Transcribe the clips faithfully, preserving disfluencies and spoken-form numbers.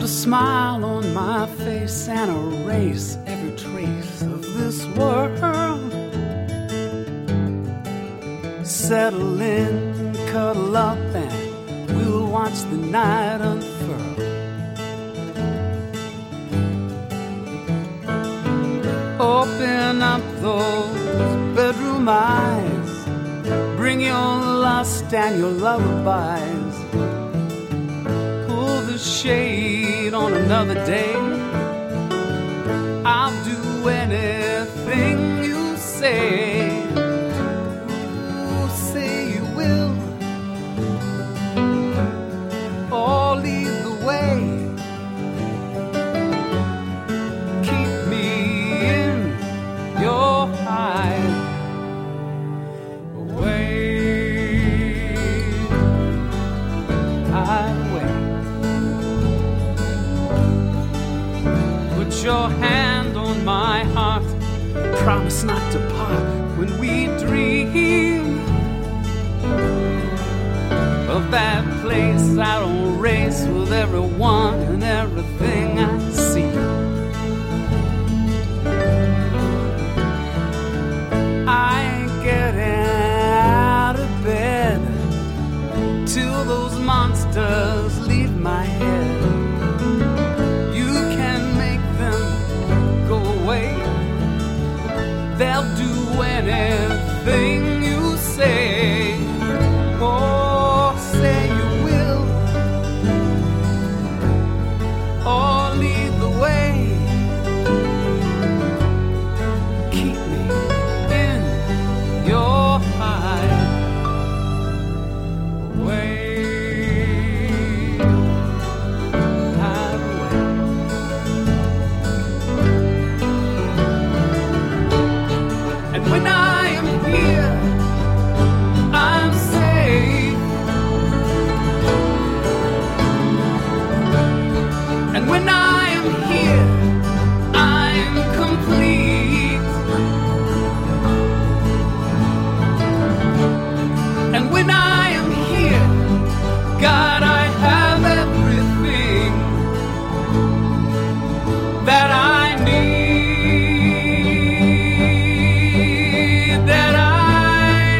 a smile on my face and erase every trace of this world. Settle in, cuddle up, and we'll watch the night unfurl. Open up those bedroom eyes, bring your lust and your lullabies. Pull the shade on another day. I'll do anything you say. You say you will, or lead the way. Keep me in your hide away. Hide away. Put your hand on my heart. Promise not to part when we dream of that place I don't race with everyone and everything I see. I ain't getting out of bed till those monsters leave my head. You can make them go away. They'll do anything you say. Oh, say you will, or lead the way. Keep me in your hide away. Hide away. And when I am here, I'm safe. And when I am here, I'm complete. And when I am here, God, I have everything that I need, that I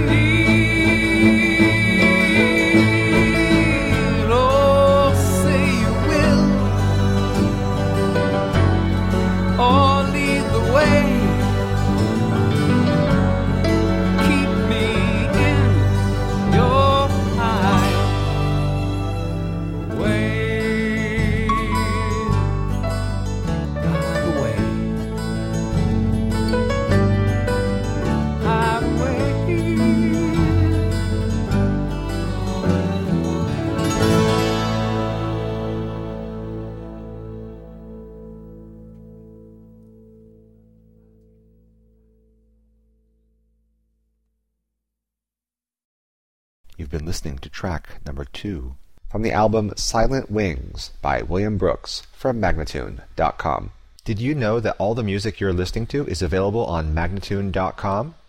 need. Oh, say you will, or lead the way. Keep me in your hide away. Hide away. Hide away. You've been listening to track number two from the album Silent Wings by William Brooks from Magnatune dot com. Did you know that all the music you're listening to is available on Magnatune dot com?